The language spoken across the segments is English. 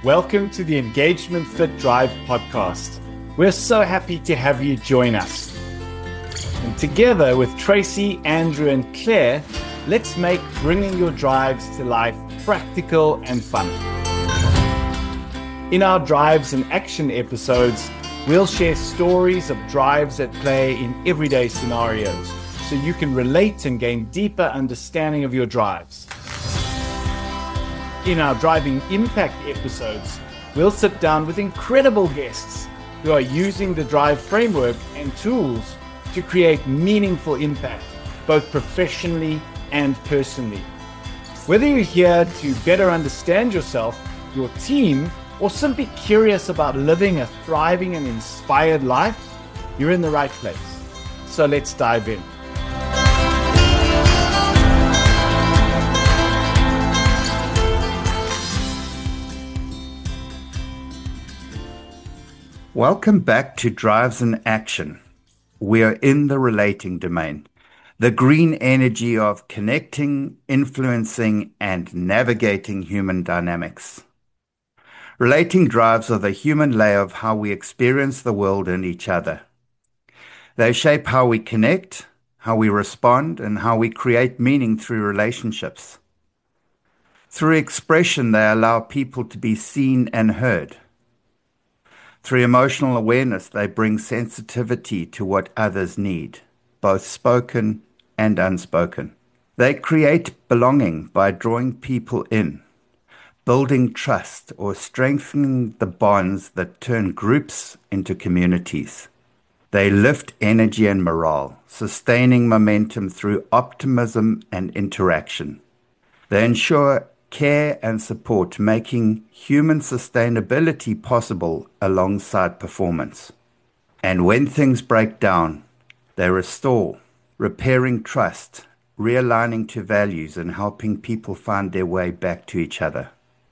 Welcome to the Engagement Fit Drive podcast. We're so happy to have you join us. And together with Tracy, Andrew, and Claire, let's make bringing your drives to life practical and fun. In our Drives in Action episodes, we'll share stories of drives at play in everyday scenarios so you can relate and gain deeper understanding of your drives. In our Driving Impact episodes, we'll sit down with incredible guests who are using the Drive framework and tools to create meaningful impact, both professionally and personally. Whether you're here to better understand yourself, your team, or simply curious about living a thriving and inspired life, you're in the right place. So let's dive in. Welcome back to Drives in Action. We are in the relating domain, the green energy of connecting, influencing, and navigating human dynamics. Relating drives are the human layer of how we experience the world and each other. They shape how we connect, how we respond, and how we create meaning through relationships. Through expression, they allow people to be seen and heard. Through emotional awareness, they bring sensitivity to what others need, both spoken and unspoken. They create belonging by drawing people in, building trust, or strengthening the bonds that turn groups into communities. They lift energy and morale, sustaining momentum through optimism and interaction. They ensure care and support, making human sustainability possible alongside performance. And when things break down, they restore, repairing trust, realigning to values, and helping people find their way back to each other.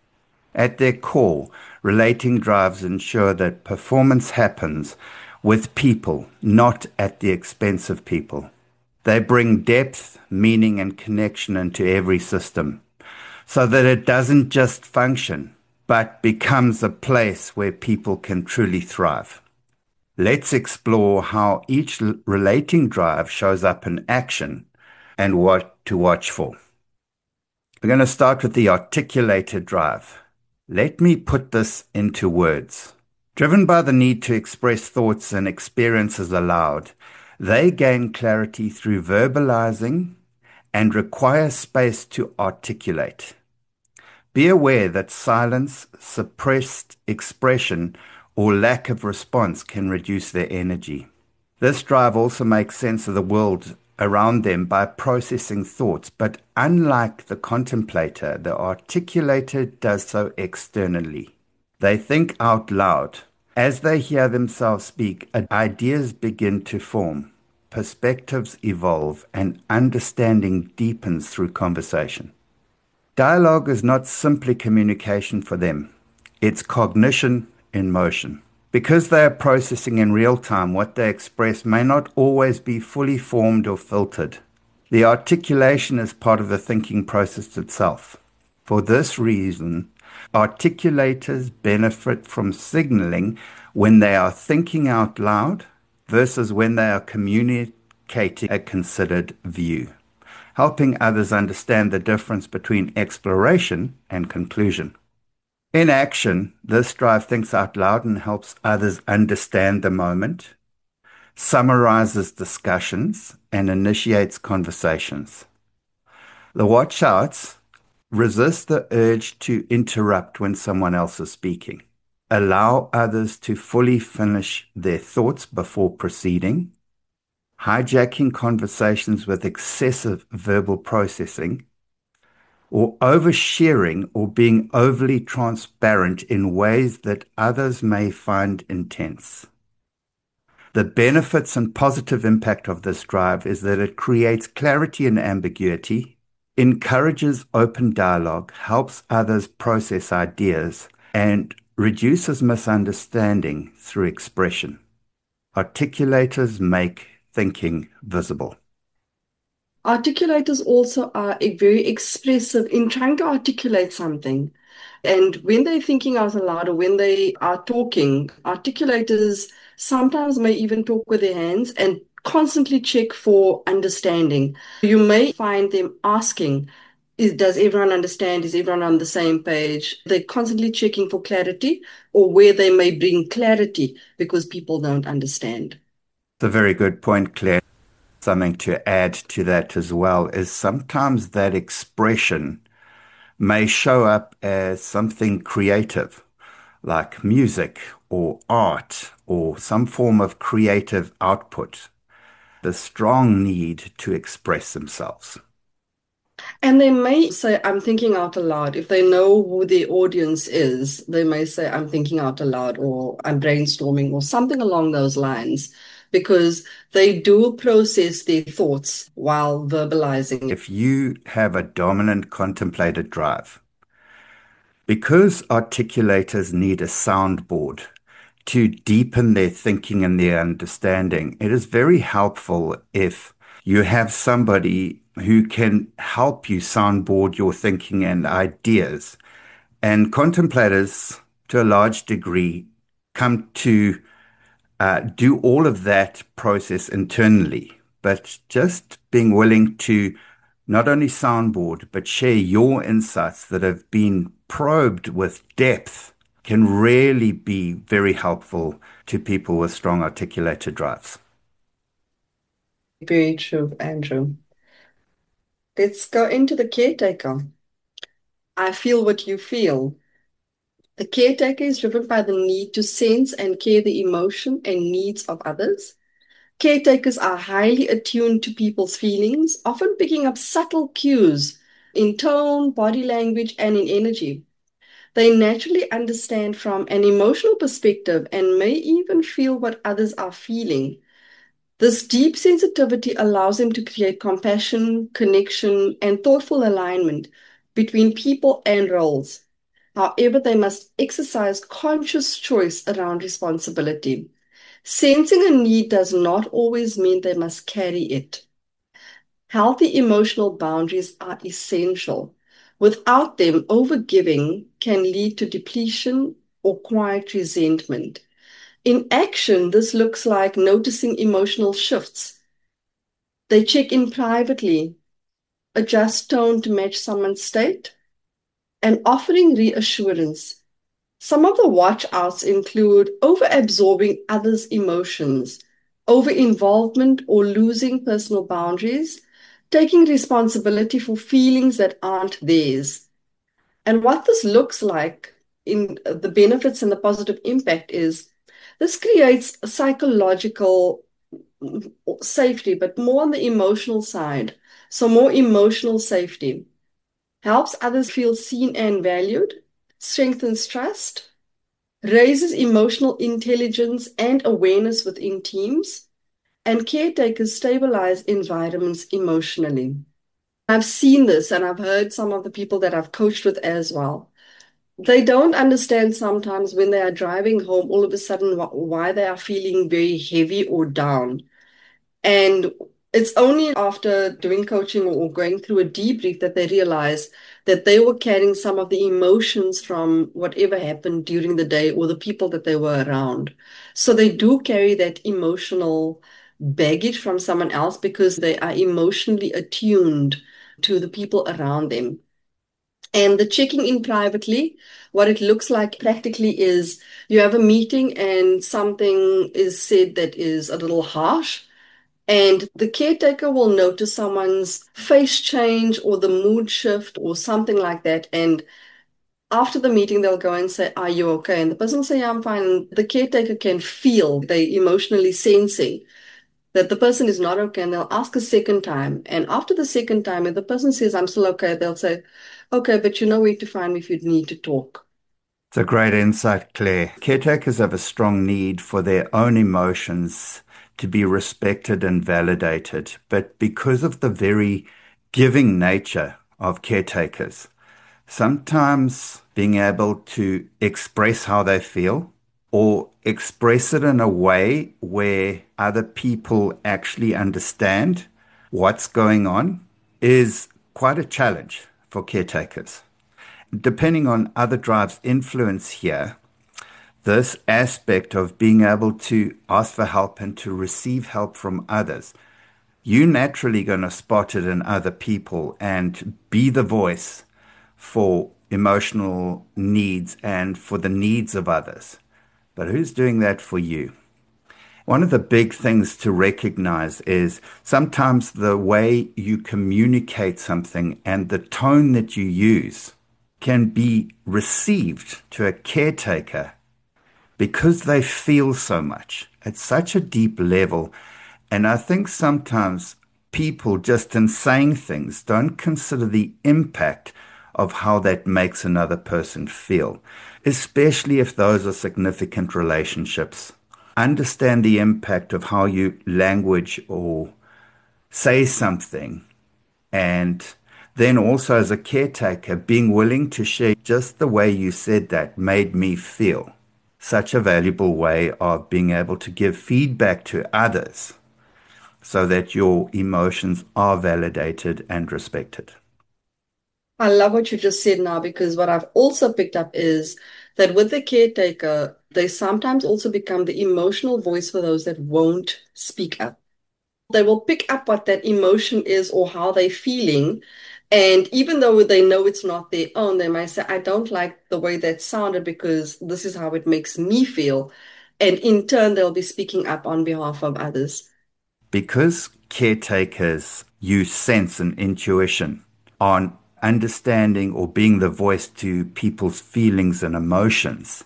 At their core, relating drives ensure that performance happens with people, not at the expense of people. They bring depth, meaning, and connection into every system, so that it doesn't just function, but becomes a place where people can truly thrive. Let's explore how each relating drive shows up in action and what to watch for. We're going to start with the articulated drive. Let me put this into words. Driven by the need to express thoughts and experiences aloud, they gain clarity through verbalizing and require space to articulate. Be aware that silence, suppressed expression, or lack of response can reduce their energy. This drive also makes sense of the world around them by processing thoughts, but unlike the contemplator, the articulator does so externally. They think out loud. As they hear themselves speak, ideas begin to form, perspectives evolve, and understanding deepens through conversation. Dialogue is not simply communication for them. It's cognition in motion. Because they are processing in real time, what they express may not always be fully formed or filtered. The articulation is part of the thinking process itself. For this reason, articulators benefit from signaling when they are thinking out loud versus when they are communicating a considered view, helping others understand the difference between exploration and conclusion. In action, this drive thinks out loud and helps others understand the moment, summarizes discussions, and initiates conversations. The watch outs: resist the urge to interrupt when someone else is speaking. Allow others to fully finish their thoughts before proceeding. Hijacking conversations with excessive verbal processing, or oversharing or being overly transparent in ways that others may find intense. The benefits and positive impact of this drive is that it creates clarity and ambiguity, encourages open dialogue, helps others process ideas, and reduces misunderstanding through expression. Articulators make thinking visible. Articulators also are very expressive in trying to articulate something. And when they're thinking out aloud or when they are talking, articulators sometimes may even talk with their hands and constantly check for understanding. You may find them asking, does everyone understand? Is everyone on the same page? They're constantly checking for clarity or where they may bring clarity because people don't understand. It's a very good point, Claire. Something to add to that as well is sometimes that expression may show up as something creative, like music or art or some form of creative output, the strong need to express themselves. And they may say, I'm thinking out aloud. If they know who the audience is, they may say, I'm thinking out aloud or I'm brainstorming or something along those lines because they do process their thoughts while verbalizing. If you have a dominant contemplated drive, because articulators need a soundboard to deepen their thinking and their understanding, it is very helpful if you have somebody who can help you soundboard your thinking and ideas. And contemplators, to a large degree, come to do all of that process internally, but just being willing to not only soundboard, but share your insights that have been probed with depth can really be very helpful to people with strong articulated drives. Very true, Andrew. Let's go into the caretaker. I feel what you feel. The caretaker is driven by the need to sense and care the emotion and needs of others. Caretakers are highly attuned to people's feelings, often picking up subtle cues in tone, body language, and in energy. They naturally understand from an emotional perspective and may even feel what others are feeling. This deep sensitivity allows them to create compassion, connection, and thoughtful alignment between people and roles. However, they must exercise conscious choice around responsibility. Sensing a need does not always mean they must carry it. Healthy emotional boundaries are essential. Without them, overgiving can lead to depletion or quiet resentment. In action, this looks like noticing emotional shifts. They check in privately, adjust tone to match someone's state, and offering reassurance. Some of the watch outs include over-absorbing others' emotions, over-involvement or losing personal boundaries, taking responsibility for feelings that aren't theirs. And what this looks like in the benefits and the positive impact is this creates a psychological safety, but more on the emotional side. So, more emotional safety helps others feel seen and valued, strengthens trust, raises emotional intelligence and awareness within teams, and caretakers stabilize environments emotionally. I've seen this and I've heard some of the people that I've coached with as well. They don't understand sometimes when they are driving home, all of a sudden, why they are feeling very heavy or down. And it's only after doing coaching or going through a debrief that they realize that they were carrying some of the emotions from whatever happened during the day or the people that they were around. So they do carry that emotional baggage from someone else because they are emotionally attuned to the people around them. And the checking in privately, what it looks like practically is you have a meeting and something is said that is a little harsh. And the caretaker will notice someone's face change or the mood shift or something like that. And after the meeting, they'll go and say, are you okay? And the person will say, yeah, I'm fine. And the caretaker can feel they emotionally sensing that the person is not okay. And they'll ask a second time. And after the second time, if the person says, I'm still okay, they'll say, okay, but you know where to find me if you need to talk. It's a great insight, Claire. Caretakers have a strong need for their own emotions to be respected and validated, but because of the very giving nature of caretakers, sometimes being able to express how they feel or express it in a way where other people actually understand what's going on is quite a challenge for caretakers. depending on other drives' influence here, this aspect of being able to ask for help and to receive help from others, you naturally going to spot it in other people and be the voice for emotional needs and for the needs of others. But who's doing that for you? One of the big things to recognize is sometimes the way you communicate something and the tone that you use can be received to a caretaker because they feel so much at such a deep level. And I think sometimes people, just in saying things, don't consider the impact of how that makes another person feel, especially if those are significant relationships. Understand the impact of how you language or say something, and then also as a caretaker, being willing to share just the way you said that made me feel. Such a valuable way of being able to give feedback to others so that your emotions are validated and respected. I love what you just said now, because what I've also picked up is that with the caretaker, they sometimes also become the emotional voice for those that won't speak up. They will pick up what that emotion is or how they're feeling. And even though they know it's not their own, they might say, I don't like the way that sounded because this is how it makes me feel. And in turn, they'll be speaking up on behalf of others. Because caretakers use sense and intuition on understanding or being the voice to people's feelings and emotions,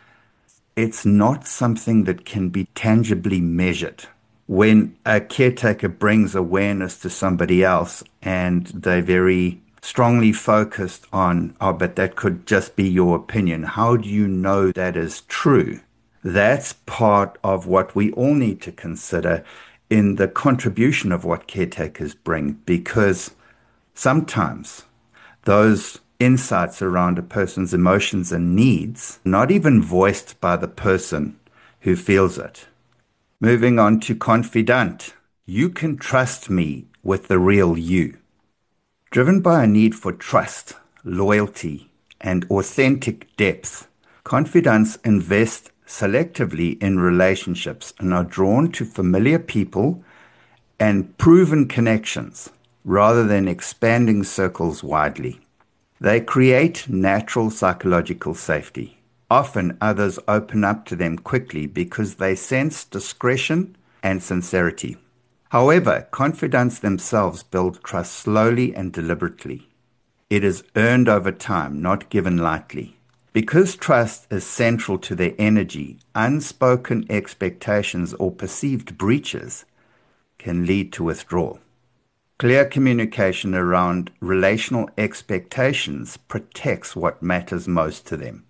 it's not something that can be tangibly measured. When a caretaker brings awareness to somebody else and they're very strongly focused on, oh, but that could just be your opinion, how do you know that is true? That's part of what we all need to consider in the contribution of what caretakers bring, because sometimes those insights around a person's emotions and needs not even voiced by the person who feels it. Moving on to confidant. You can trust me with the real you. Driven by a need for trust, loyalty, and authentic depth, confidants invest selectively in relationships and are drawn to familiar people and proven connections rather than expanding circles widely. They create natural psychological safety. Often others open up to them quickly because they sense discretion and sincerity. However, confidants themselves build trust slowly and deliberately. It is earned over time, not given lightly. Because trust is central to their energy, unspoken expectations or perceived breaches can lead to withdrawal. Clear communication around relational expectations protects what matters most to them.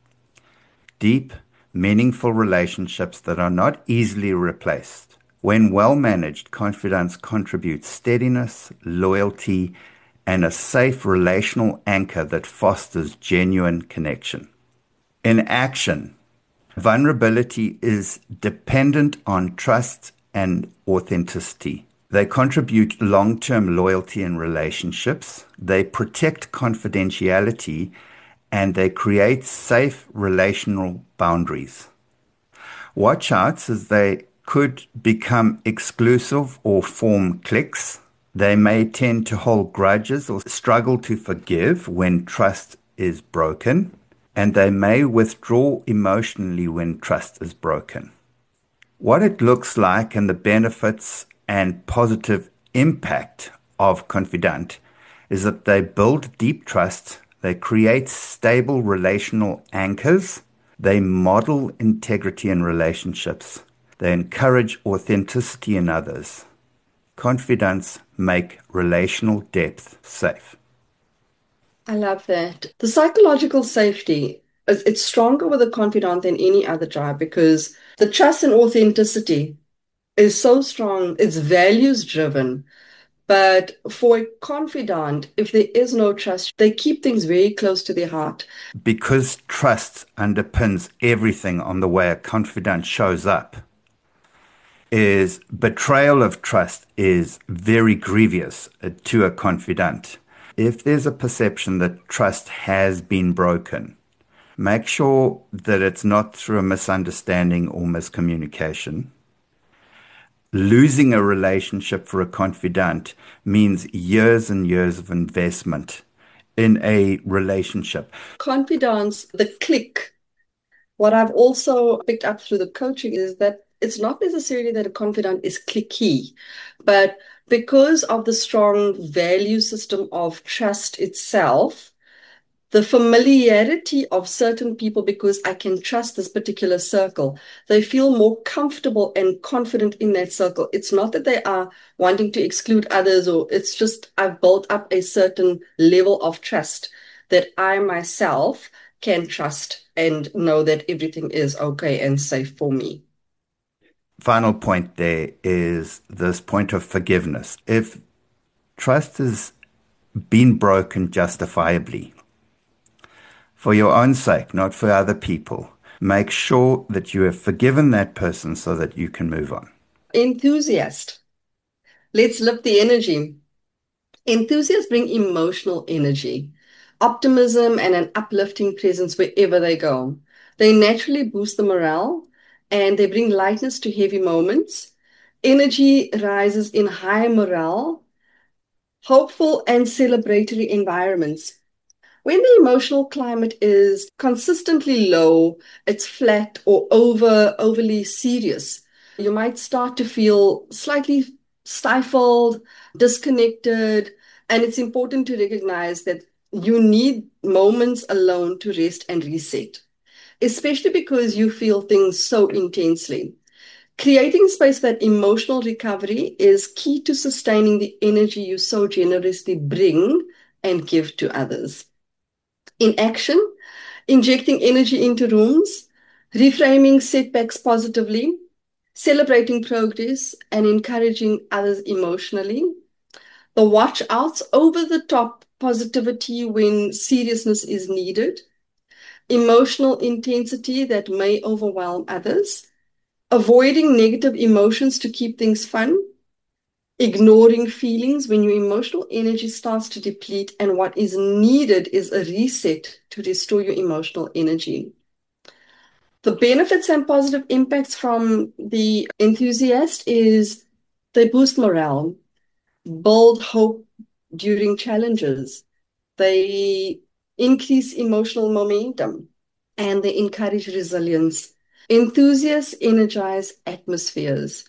Deep, meaningful relationships that are not easily replaced. When well managed, confidence contributes steadiness, loyalty, and a safe relational anchor that fosters genuine connection. In action, vulnerability is dependent on trust and authenticity. They contribute long-term loyalty in relationships. They protect confidentiality, and they create safe relational boundaries. Watch out, as they could become exclusive or form cliques. They may tend to hold grudges or struggle to forgive when trust is broken, and they may withdraw emotionally when trust is broken. What it looks like and the benefits and positive impact of confidant is that they build deep trust, they create stable relational anchors, they model integrity in relationships, they encourage authenticity in others. Confidants make relational depth safe. I love that. The psychological safety, it's stronger with a confidant than any other tribe because the trust and authenticity is so strong, it's values driven. But for a confidant, if there is no trust, they keep things very close to their heart. Because trust underpins everything on the way a confidant shows up, is betrayal of trust is very grievous to a confidant. If there's a perception that trust has been broken, make sure that it's not through a misunderstanding or miscommunication. Losing a relationship for a confidant means years and years of investment in a relationship. Confidants, the click. What I've also picked up through the coaching is that it's not necessarily that a confidant is cliquey, but because of the strong value system of trust itself, the familiarity of certain people, because I can trust this particular circle, they feel more comfortable and confident in that circle. It's not that they are wanting to exclude others, or it's just I've built up a certain level of trust that I myself can trust and know that everything is okay and safe for me. Final point there is this point of forgiveness. If trust has been broken justifiably, for your own sake, not for other people, make sure that you have forgiven that person so that you can move on. Enthusiast. Let's lift the energy. Enthusiasts bring emotional energy, optimism, and an uplifting presence wherever they go. They naturally boost the morale and they bring lightness to heavy moments. Energy rises in high morale, hopeful, and celebratory environments. When the emotional climate is consistently low, it's flat or overly serious, you might start to feel slightly stifled, disconnected, and it's important to recognize that you need moments alone to rest and reset, especially because you feel things so intensely. Creating space for that emotional recovery is key to sustaining the energy you so generously bring and give to others. In action, injecting energy into rooms, reframing setbacks positively, celebrating progress, and encouraging others emotionally. The watch outs, over the top positivity when seriousness is needed, emotional intensity that may overwhelm others, avoiding negative emotions to keep things fun, ignoring feelings when your emotional energy starts to deplete, and what is needed is a reset to restore your emotional energy. The benefits and positive impacts from the enthusiast is they boost morale, build hope during challenges, they increase emotional momentum, and they encourage resilience. Enthusiasts energize atmospheres.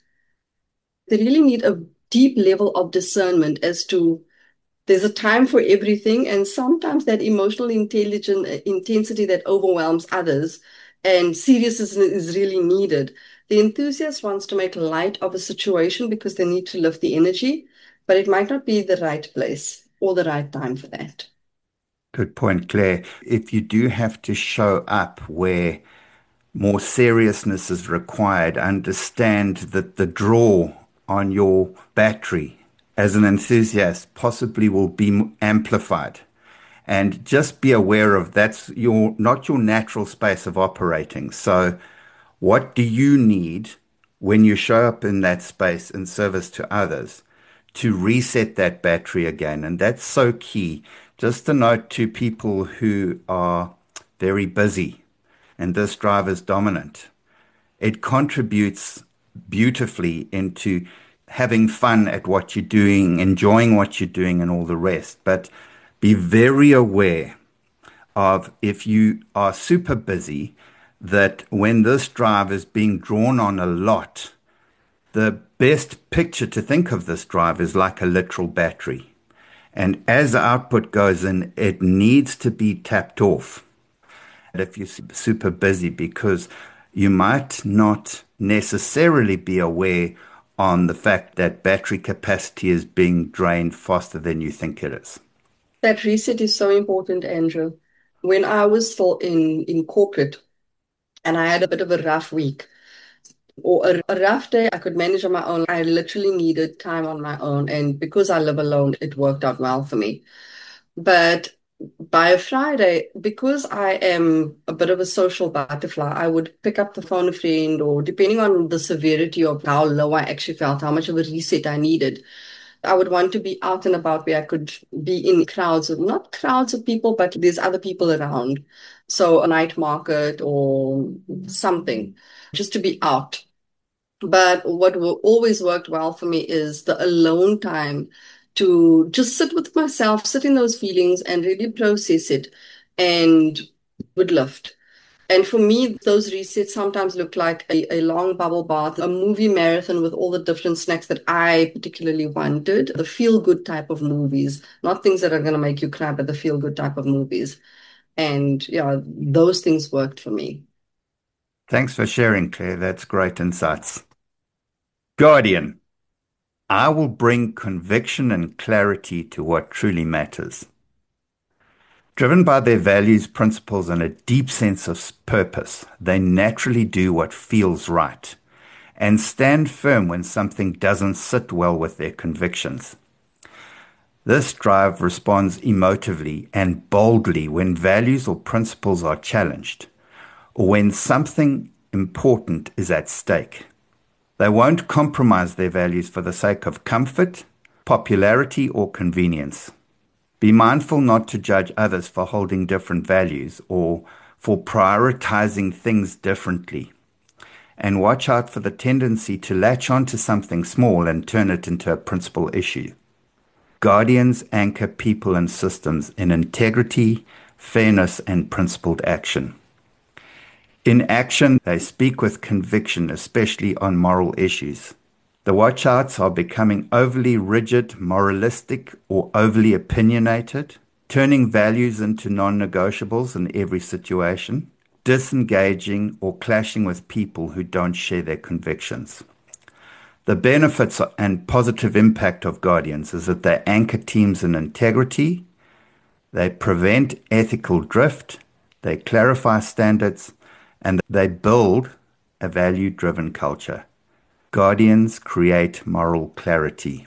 They really need a deep level of discernment as to there's a time for everything, and sometimes that emotional intelligent intensity that overwhelms others and seriousness is really needed. The enthusiast wants to make light of a situation because they need to lift the energy, but it might not be the right place or the right time for that. Good point, Claire. If you do have to show up where more seriousness is required, understand that the draw on your battery as an enthusiast possibly will be amplified. And just be aware of that's your not your natural space of operating. So what do you need when you show up in that space in service to others to reset that battery again? And that's so key. Just a note to people who are very busy and this drive is dominant. It contributes beautifully into having fun at what you're doing, enjoying what you're doing, and all the rest. But be very aware of if you are super busy, that when this drive is being drawn on a lot, the best picture to think of this drive is like a literal battery. And as the output goes in, it needs to be tapped off if you're super busy, because you might not necessarily be aware on the fact that battery capacity is being drained faster than you think it is. That reset is so important, Andrew. When I was still in corporate and I had a bit of a rough week, or a rough day I could manage on my own. I literally needed time on my own. And because I live alone, it worked out well for me. But by a Friday, because I am a bit of a social butterfly, I would pick up the phone a friend, or depending on the severity of how low I actually felt, how much of a reset I needed, I would want to be out and about where I could be in crowds of, not crowds of people, but there's other people around. So a night market or something, just to be out. But what always worked well for me is the alone time to just sit with myself, sit in those feelings and really process it and would lift. And for me, those resets sometimes look like a long bubble bath, a movie marathon with all the different snacks that I particularly wanted, the feel good type of movies, not things that are going to make you cry, but the feel good type of movies. And yeah, those things worked for me. Thanks for sharing, Claire. That's great insights. Guardian, I will bring conviction and clarity to what truly matters. Driven by their values, principles, and a deep sense of purpose, they naturally do what feels right and stand firm when something doesn't sit well with their convictions. This drive responds emotively and boldly when values or principles are challenged, or when something important is at stake. They won't compromise their values for the sake of comfort, popularity, or convenience. Be mindful not to judge others for holding different values or for prioritizing things differently. And watch out for the tendency to latch onto something small and turn it into a principal issue. Guardians anchor people and systems in integrity, fairness, and principled action. In action, they speak with conviction, especially on moral issues. The watchouts are becoming overly rigid, moralistic, or overly opinionated, turning values into non-negotiables in every situation, disengaging or clashing with people who don't share their convictions. The benefits and positive impact of Guardians is that they anchor teams in integrity, they prevent ethical drift, they clarify standards, and they build a value-driven culture. Guardians create moral clarity.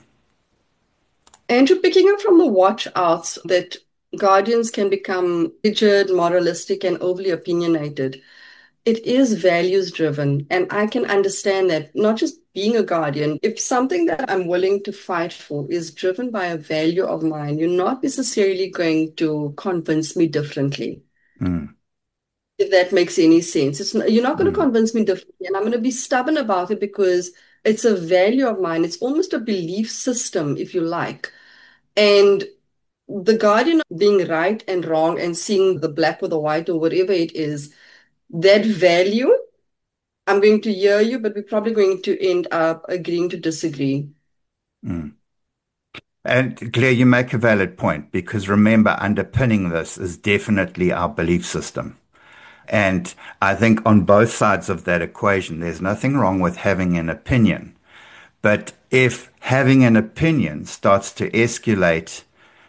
Andrew, picking up from the watch outs that guardians can become rigid, moralistic, and overly opinionated. It is values driven, and I can understand that not just being a guardian, if something that I'm willing to fight for is driven by a value of mine, you're not necessarily going to convince me differently. Mm. If that makes any sense. You're not going to Mm. convince me differently, and I'm going to be stubborn about it because it's a value of mine. It's almost a belief system, if you like. And the guardian being right and wrong and seeing the black or the white or whatever it is, that value, I'm going to hear you, but we're probably going to end up agreeing to disagree. Mm. And Claire, you make a valid point because remember, underpinning this is definitely our belief system. And I think on both sides of that equation, there's nothing wrong with having an opinion. But if having an opinion starts to escalate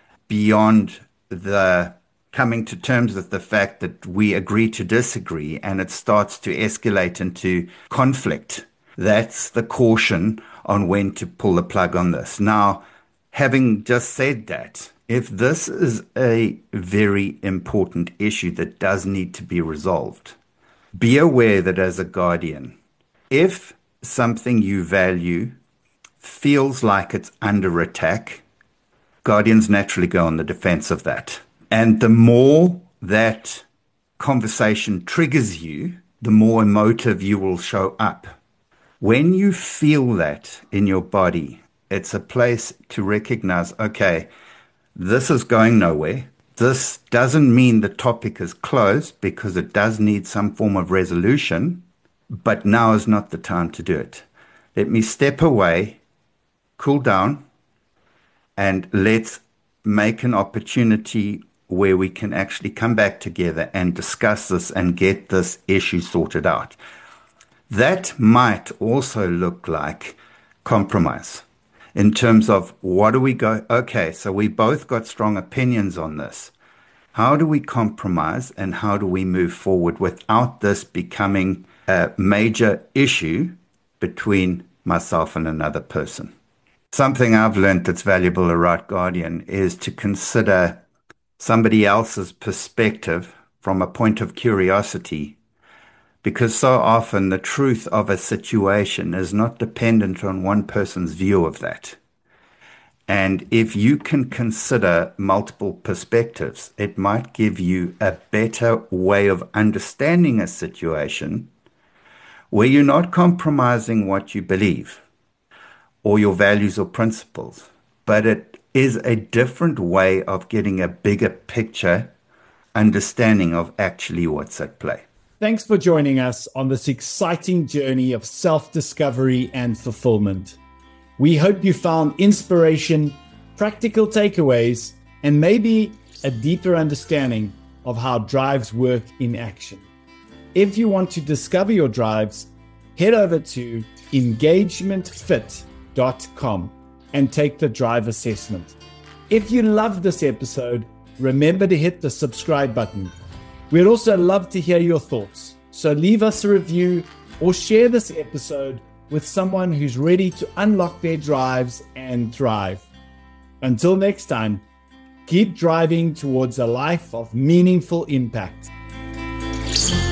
beyond the coming to terms with the fact that we agree to disagree and it starts to escalate into conflict, that's the caution on when to pull the plug on this. Now, having just said that, if this is a very important issue that does need to be resolved, be aware that as a guardian, if something you value feels like it's under attack, guardians naturally go on the defense of that. And the more that conversation triggers you, the more emotive you will show up. When you feel that in your body, it's a place to recognize, okay, this is going nowhere. This doesn't mean the topic is closed because it does need some form of resolution, but now is not the time to do it. Let me step away, cool down, and let's make an opportunity where we can actually come back together and discuss this and get this issue sorted out. That might also look like compromise in terms of what do we go, okay, so we both got strong opinions on this. How do we compromise and how do we move forward without this becoming a major issue between myself and another person? Something I've learned that's valuable about Guardian is to consider somebody else's perspective from a point of curiosity, because so often the truth of a situation is not dependent on one person's view of that. And if you can consider multiple perspectives, it might give you a better way of understanding a situation where you're not compromising what you believe or your values or principles, but it is a different way of getting a bigger picture understanding of actually what's at play. Thanks for joining us on this exciting journey of self-discovery and fulfillment. We hope you found inspiration, practical takeaways, and maybe a deeper understanding of how drives work in action. If you want to discover your drives, head over to engagementfit.com and take the drive assessment. If you loved this episode, remember to hit the subscribe button. We'd also love to hear your thoughts, so leave us a review or share this episode with someone who's ready to unlock their drives and thrive. Until next time, keep driving towards a life of meaningful impact.